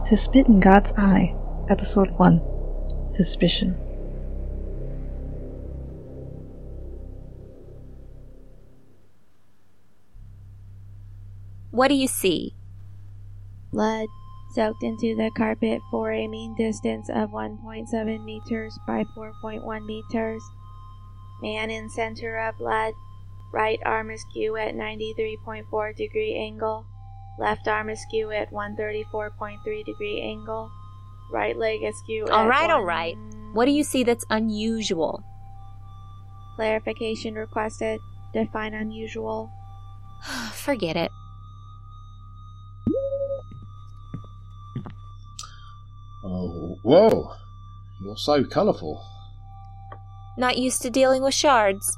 To Spit in God's Eye, Episode 1, Suspicion. What do you see? Blood soaked into the carpet for a mean distance of 1.7 meters by 4.1 meters. Man in center of blood. Right arm askew at 93.4 degree angle. Left arm askew at 134.3 degree angle. Right leg askew All at right. What do you see that's unusual? Clarification requested. Define unusual. Forget it. Oh, whoa. You're so colourful. Not used to dealing with shards.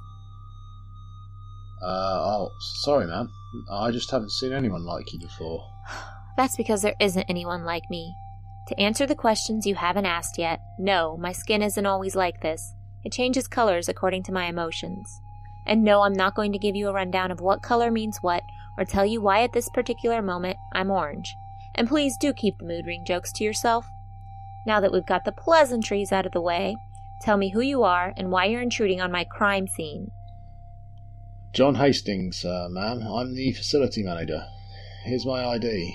Sorry, ma'am. I just haven't seen anyone like you before. That's because there isn't anyone like me. To answer the questions you haven't asked yet, no, my skin isn't always like this. It changes colors according to my emotions. And no, I'm not going to give you a rundown of what color means what, or tell you why at this particular moment I'm orange. And please do keep the mood ring jokes to yourself. Now that we've got the pleasantries out of the way, tell me who you are and why you're intruding on my crime scene. John Hastings, ma'am. I'm the facility manager. Here's my ID.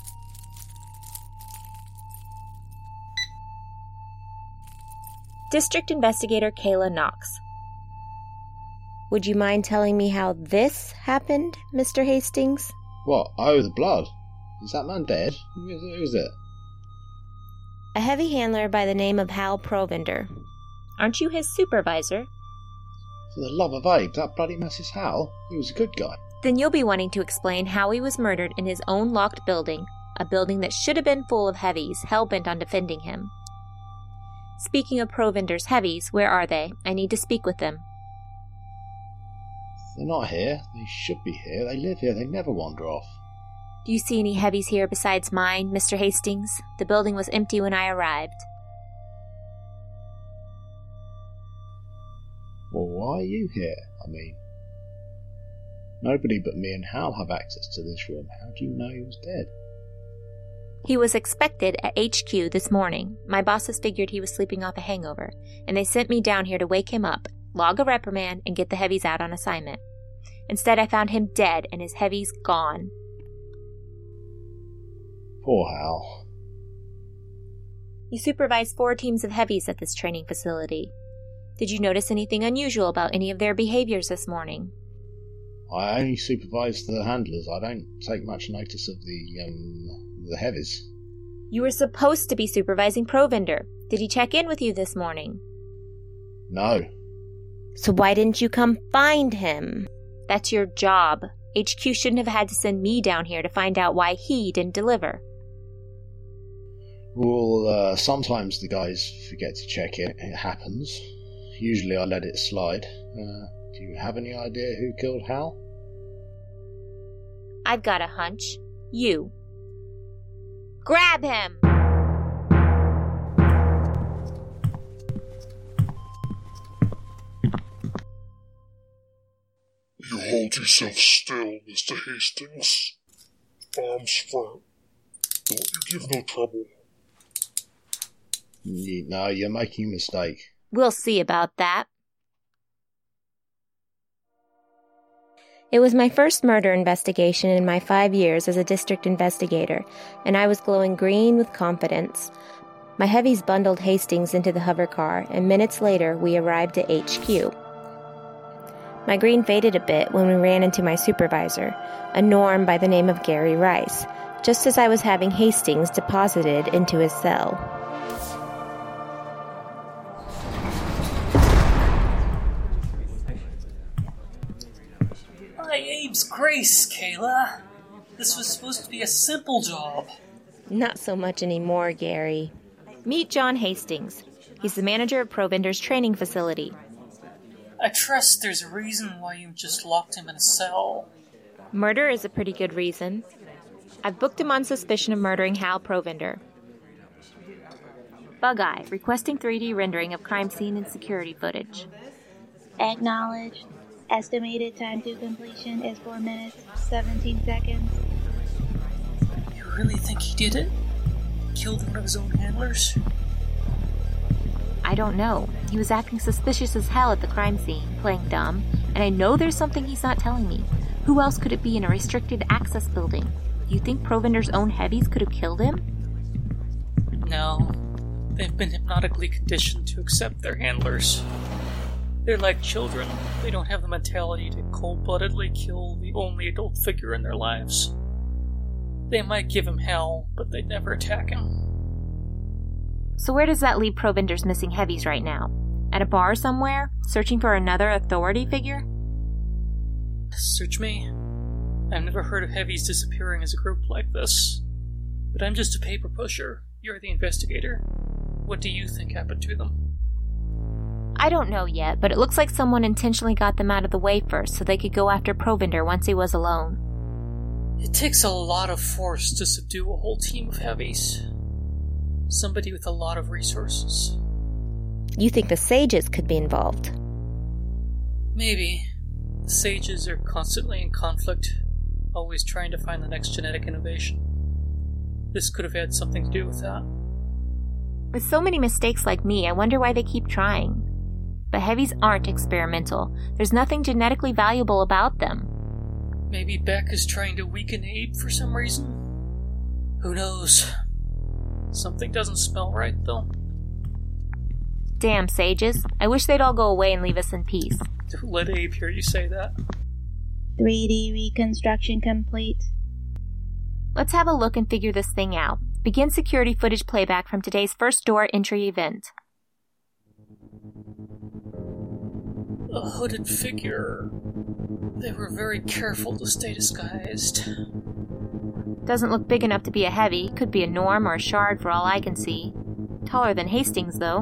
District Investigator Kayla Knox. Would you mind telling me how this happened, Mr. Hastings? What? Oh, the blood. Is that man dead? Who is it? A heavy handler by the name of Hal Provender. Aren't you his supervisor? For the love of Abe, that bloody mess is Hal. He was a good guy. Then you'll be wanting to explain how he was murdered in his own locked building, a building that should have been full of heavies hell-bent on defending him. Speaking of Provender's heavies, where are they? I need to speak with them. They're not here. They should be here. They live here. They never wander off. Do you see any heavies here besides mine, Mr. Hastings? The building was empty when I arrived. Well, why are you here? I mean, nobody but me and Hal have access to this room. How do you know he was dead? He was expected at HQ this morning. My bosses figured he was sleeping off a hangover, and they sent me down here to wake him up, log a reprimand, and get the heavies out on assignment. Instead, I found him dead and his heavies gone. Poor Hal. You supervise 4 teams of heavies at this training facility. Did you notice anything unusual about any of their behaviors this morning? I only supervise the handlers. I don't take much notice of the heavies. You were supposed to be supervising Provender. Did he check in with you this morning? No. So why didn't you come find him? That's your job. HQ shouldn't have had to send me down here to find out why he didn't deliver. Well, sometimes the guys forget to check in. It happens. Usually I let it slide. Do you have any idea who killed Hal? I've got a hunch. You. Grab him! You hold yourself still, Mr. Hastings. Arms firm. Don't you give no trouble. No, you're making a mistake. We'll see about that. It was my first murder investigation in my 5 years as a district investigator, and I was glowing green with confidence. My heavies bundled Hastings into the hover car, and minutes later we arrived at HQ. My green faded a bit when we ran into my supervisor, a Norm by the name of Gary Rice, just as I was having Hastings deposited into his cell. By Abe's grace, Kayla. This was supposed to be a simple job. Not so much anymore, Gary. Meet John Hastings. He's the manager of Provender's training facility. I trust there's a reason why you just locked him in a cell. Murder is a pretty good reason. I've booked him on suspicion of murdering Hal Provender. Bug-Eye, requesting 3D rendering of crime scene and security footage. Acknowledged. Estimated time to completion is 4 minutes, 17 seconds. You really think he did it? killed one of his own handlers? I don't know. He was acting suspicious as hell at the crime scene, playing dumb, and I know there's something he's not telling me. Who else could it be in a restricted access building? Do you think Provender's own heavies could have killed him? No. They've been hypnotically conditioned to accept their handlers. They're like children. They don't have the mentality to cold-bloodedly kill the only adult figure in their lives. They might give him hell, but they'd never attack him. So where does that leave Provender's missing heavies right now? At a bar somewhere, searching for another authority figure? Search me? I've never heard of heavies disappearing as a group like this. But I'm just a paper pusher. You're the investigator. What do you think happened to them? I don't know yet, but it looks like someone intentionally got them out of the way first so they could go after Provender once he was alone. It takes a lot of force to subdue a whole team of heavies. Somebody with a lot of resources. You think the Sages could be involved? Maybe. The Sages are constantly in conflict, always trying to find the next genetic innovation. This could have had something to do with that. With so many mistakes like me, I wonder why they keep trying. But heavies aren't experimental. There's nothing genetically valuable about them. Maybe Beck is trying to weaken Abe for some reason? Who knows? Something doesn't smell right, though. Damn Sages. I wish they'd all go away and leave us in peace. Don't let Abe hear you say that. 3D reconstruction complete. Let's have a look and figure this thing out. Begin security footage playback from today's first door entry event. A hooded figure. They were very careful to stay disguised. Doesn't look big enough to be a heavy. Could be a Norm or a Shard for all I can see. Taller than Hastings, though.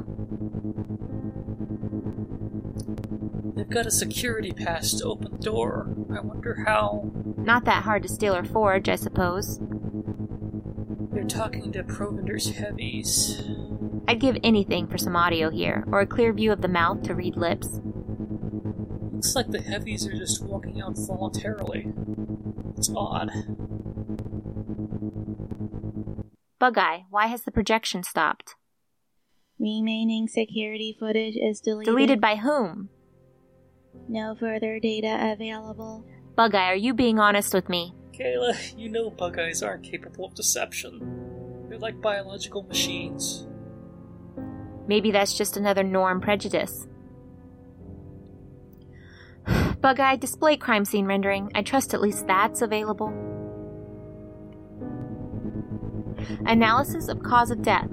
They've got a security pass to open the door. I wonder how... Not that hard to steal or forge, I suppose. They're talking to Provender's heavies. I'd give anything for some audio here, or a clear view of the mouth to read lips. Looks like the heavies are just walking out voluntarily. It's odd. Bug-Eye, why has the projection stopped? Remaining security footage is deleted. Deleted by whom? No further data available. Bug-Eye, are you being honest with me? Kayla, you know Bug-Eyes aren't capable of deception. They're like biological machines. Maybe that's just another Norm prejudice. Bug-Eye, display crime scene rendering. I trust at least that's available. Analysis of cause of death.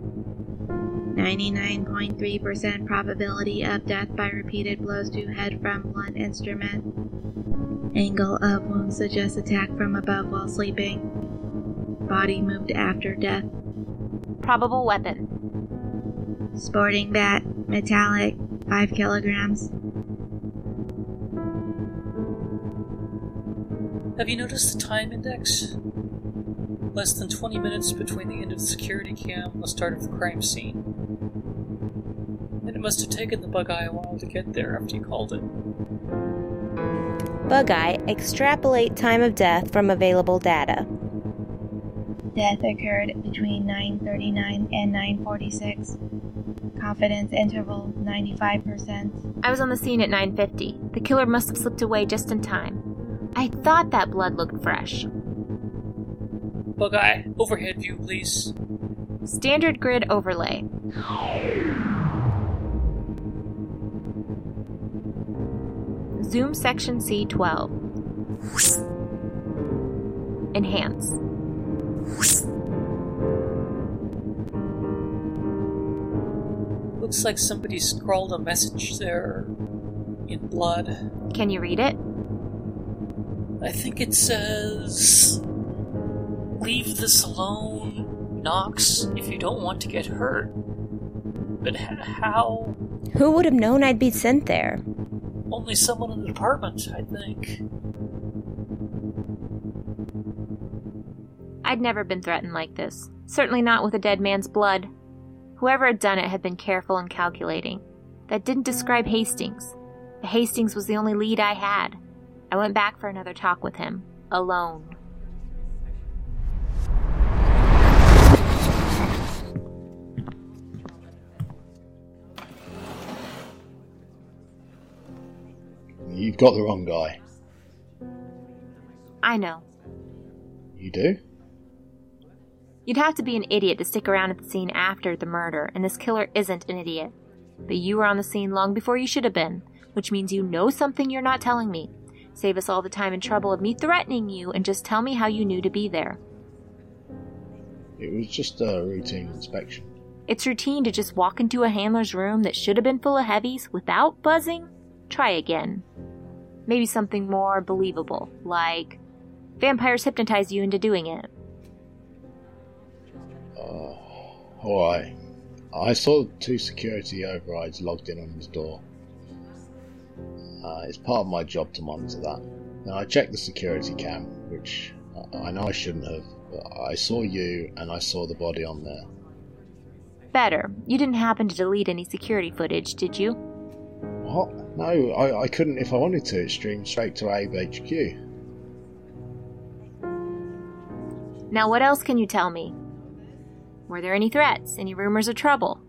99.3% probability of death by repeated blows to head from blunt instrument. Angle of wound suggests attack from above while sleeping. Body moved after death. Probable weapon. Sporting bat, metallic, 5 kilograms. Have you noticed the time index? Less than 20 minutes between the end of the security cam and the start of the crime scene. And it must have taken the Bug-Eye a while to get there after you called it. Bug-Eye, extrapolate time of death from available data. Death occurred between 9:39 and 9:46. Confidence interval 95%. I was on the scene at 9:50. The killer must have slipped away just in time. I thought that blood looked fresh. Bug-Eye, overhead view, please. Standard grid overlay. Zoom section C12. Enhance. Looks like somebody scrawled a message there in blood. Can you read it? I think it says... Leave this alone, Knox, if you don't want to get hurt. But how? Who would have known I'd be sent there? Only someone in the department, I think. I'd never been threatened like this. Certainly not with a dead man's blood. Whoever had done it had been careful and calculating. That didn't describe Hastings. Hastings was the only lead I had. I went back for another talk with him. Alone. You've got the wrong guy. I know. You do? You'd have to be an idiot to stick around at the scene after the murder, and this killer isn't an idiot. But you were on the scene long before you should have been, which means you know something you're not telling me. Save us all the time and trouble of me threatening you, and just tell me how you knew to be there. It was just a routine inspection. It's routine to just walk into a handler's room that should have been full of heavies without buzzing? Try again. Maybe something more believable, like vampires hypnotize you into doing it. Alright. I saw 2 security overrides logged in on his door. It's part of my job to monitor that. Then I checked the security cam, which I know I shouldn't have, but I saw you and I saw the body on there. Better. You didn't happen to delete any security footage, did you? What? No, I couldn't if I wanted to. It streamed straight to Abe HQ. Now what else can you tell me? Were there any threats? Any rumors of trouble?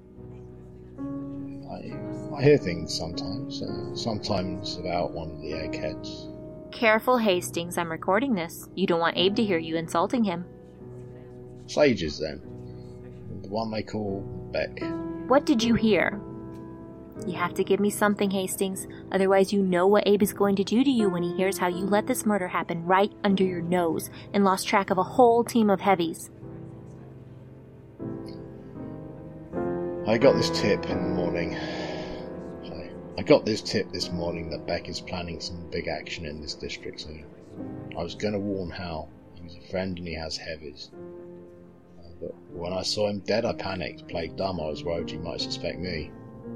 I hear things sometimes. Sometimes about one of the eggheads. Careful, Hastings. I'm recording this. You don't want Abe to hear you insulting him. Sages, then. The one they call Beck. What did you hear? You have to give me something, Hastings. Otherwise you know what Abe is going to do to you when he hears how you let this murder happen right under your nose and lost track of a whole team of heavies. I got this tip in the morning. I got this tip this morning that Beck is planning some big action in this district soon. I was going to warn Hal. He's a friend and he has heavies. But when I saw him dead, I panicked, played dumb. I was worried he might suspect me.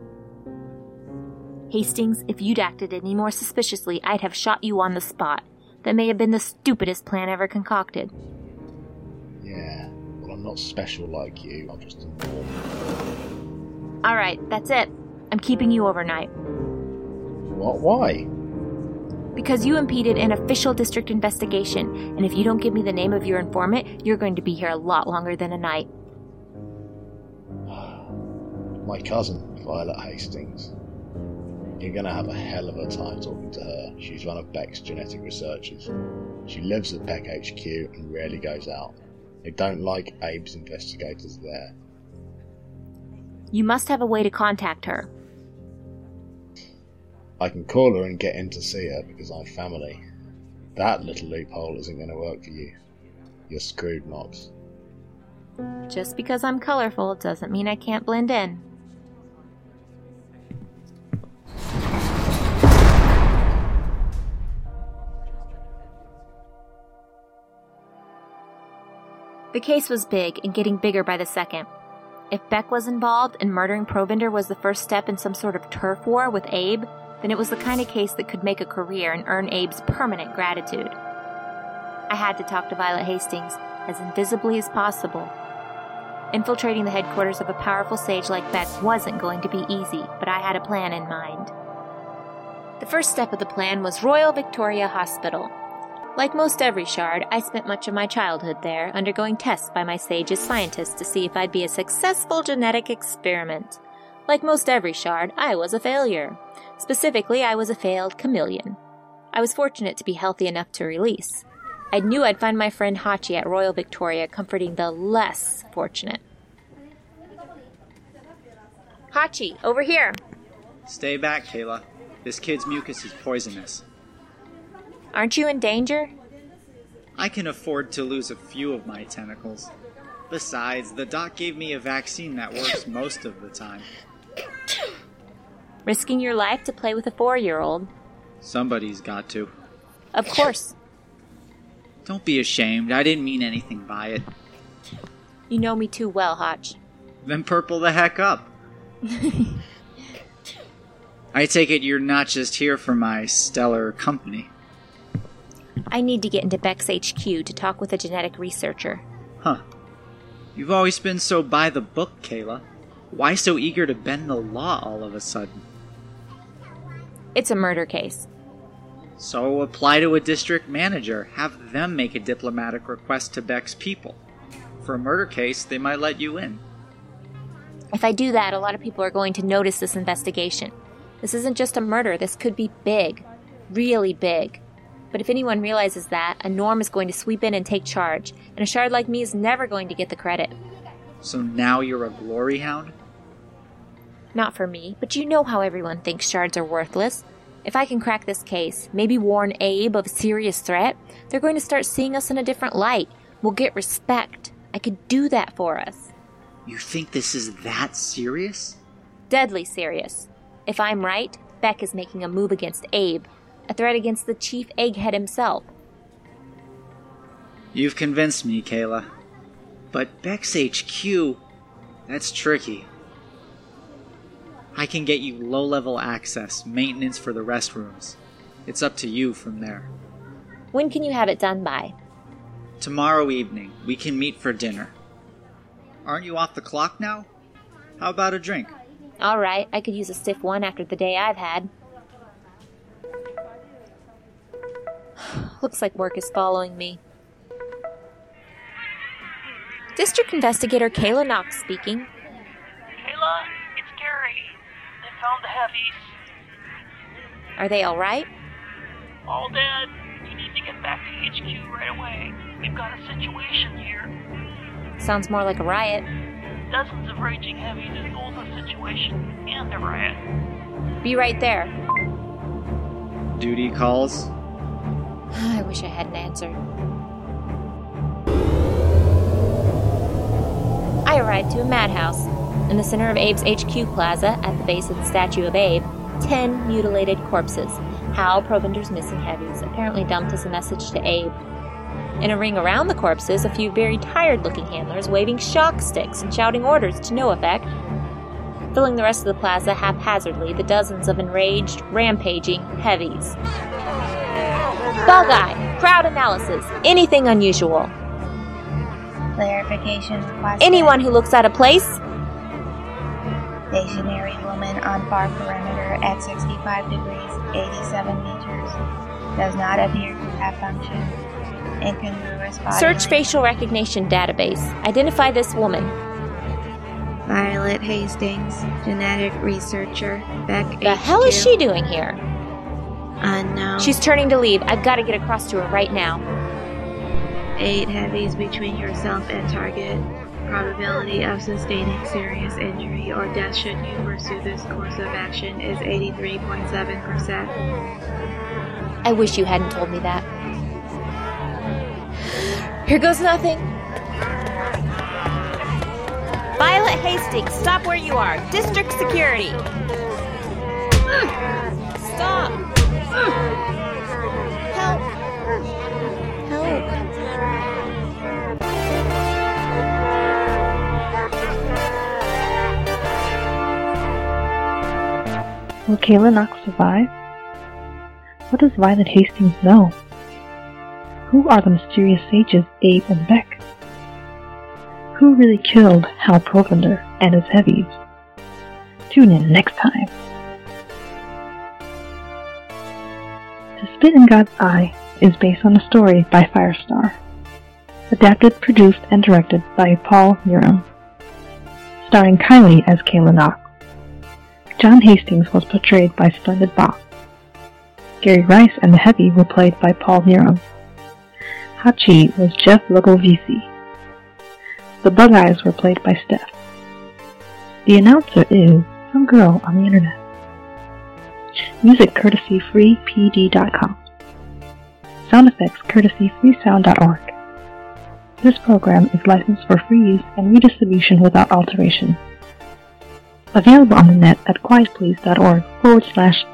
Hastings, if you'd acted any more suspiciously, I'd have shot you on the spot. That may have been the stupidest plan ever concocted. Yeah, well, I'm not special like you. I'm just a normal. Alright, that's it. I'm keeping you overnight. What? Why? Because you impeded an official district investigation, and if you don't give me the name of your informant, you're going to be here a lot longer than a night. My cousin, Violet Hastings. You're going to have a hell of a time talking to her. She's one of Beck's genetic researchers. She lives at Beck HQ and rarely goes out. They don't like Abe's investigators there. You must have a way to contact her. I can call her and get in to see her because I'm family. That little loophole isn't going to work for you. You're screwed, Knox. Just because I'm colorful doesn't mean I can't blend in. The case was big and getting bigger by the second. If Beck was involved and murdering Provinder was the first step in some sort of turf war with Abe, then it was the kind of case that could make a career and earn Abe's permanent gratitude. I had to talk to Violet Hastings as invisibly as possible. Infiltrating the headquarters of a powerful sage like Beck wasn't going to be easy, but I had a plan in mind. The first step of the plan was Royal Victoria Hospital. Like most every shard, I spent much of my childhood there, undergoing tests by my sage as scientists to see if I'd be a successful genetic experiment. Like most every shard, I was a failure. Specifically, I was a failed chameleon. I was fortunate to be healthy enough to release. I knew I'd find my friend Hachi at Royal Victoria comforting the less fortunate. Hachi, over here! Stay back, Kayla. This kid's mucus is poisonous. Aren't you in danger? I can afford to lose a few of my tentacles. Besides, the doc gave me a vaccine that works most of the time. Risking your life to play with a 4-year-old? Somebody's got to. Of course. Don't be ashamed. I didn't mean anything by it. You know me too well, Hotch. Then purple the heck up. I take it you're not just here for my stellar company. I need to get into Beck's HQ to talk with a genetic researcher. Huh. You've always been so by the book, Kayla. Why so eager to bend the law all of a sudden? It's a murder case. So apply to a district manager. Have them make a diplomatic request to Beck's people. For a murder case, they might let you in. If I do that, a lot of people are going to notice this investigation. This isn't just a murder. This could be big. Really big. But if anyone realizes that, a Norm is going to sweep in and take charge, and a shard like me is never going to get the credit. So now you're a glory hound? Not for me, but you know how everyone thinks shards are worthless. If I can crack this case, maybe warn Abe of a serious threat, they're going to start seeing us in a different light. We'll get respect. I could do that for us. You think this is that serious? Deadly serious. If I'm right, Beck is making a move against Abe, a threat against the chief egghead himself. You've convinced me, Kayla. But Beck's HQ, that's tricky. I can get you low-level access, maintenance for the restrooms. It's up to you from there. When can you have it done by? Tomorrow evening, we can meet for dinner. Aren't you off the clock now? How about a drink? All right, I could use a stiff one after the day I've had. Looks like work is following me. District Investigator Kayla Knox speaking. Kayla, it's Gary. They found the heavies. Are they all right? All dead. You need to get back to HQ right away. We've got a situation here. Sounds more like a riot. Dozens of raging heavies is both a situation and a riot. Be right there. Duty calls. I wish I hadn't answered. I arrived to a madhouse. In the center of Abe's HQ plaza, at the base of the statue of Abe, 10 mutilated corpses. Hal, Provender's missing heavies, apparently dumped as a message to Abe. In a ring around the corpses, a few very tired-looking handlers waving shock sticks and shouting orders to no effect. Filling the rest of the plaza haphazardly, the dozens of enraged, rampaging heavies. Bug eye, crowd analysis, anything unusual. Clarification requested. Anyone who looks out of place. Stationary woman on far perimeter at 65 degrees, 87 meters. Does not appear to have function. Incongruous body. Search facial recognition database. Identify this woman. Violet Hastings, genetic researcher, Beck The hell is she doing here? Unknown. She's turning to leave. I've got to get across to her right now. 8 heavies between yourself and target. Probability of sustaining serious injury or death should you pursue this course of action is 83.7%. I wish you hadn't told me that. Here goes nothing. Violet Hastings, stop where you are. District security. Stop. Help. Help. Will Kayla Knox survive? What does Violet Hastings know? Who are the mysterious sages Abe and Beck? Who really killed Hal Provender and his heavies? Tune in next time. To Spit in God's Eye is based on a story by Firestar. Adapted, produced, and directed by Paul Uram. Starring Kylie as Kayla Knox. John Hastings was portrayed by Splendid Box. Gary Rice and the Heavy were played by Paul Uram. Hachi was Jeff Logovisi. The Bug Eyes were played by Steph. The announcer is some girl on the internet. Music courtesy freepd.com. Sound effects courtesy freesound.org. This program is licensed for free use and redistribution without alteration. Available on the net at quietplease.org/